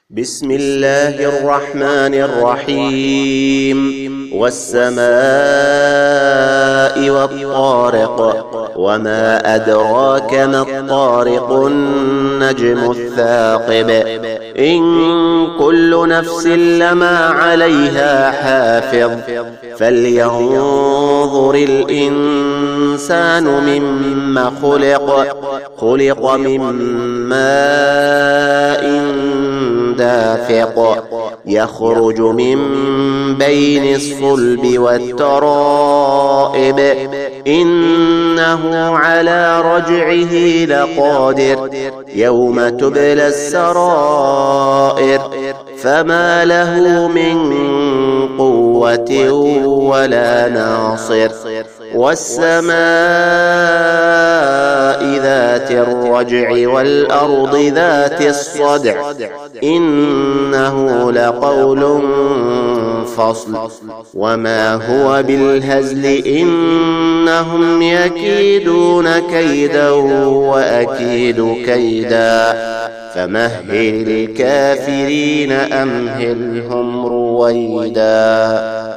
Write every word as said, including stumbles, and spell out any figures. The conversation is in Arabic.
بسم الله الرحمن الرحيم والسماء والطارق وما أدراك ما الطارق النجم الثاقب إن كل نفس لما عليها حافظ فلينظر الإنسان مما خلق خلق من ماء دافق يخرج من بين الصلب والترائب إنه على رجعه لقادر يوم تبلى السرائر فما له من قوة ولا ناصر والسماء ذات الرجع والأرض ذات الصدع إنه لقول فصل وما هو بالهزل إنهم يكيدون كيدا وأكيد كيدا فمهل الكافرين أمهلهم رويدا.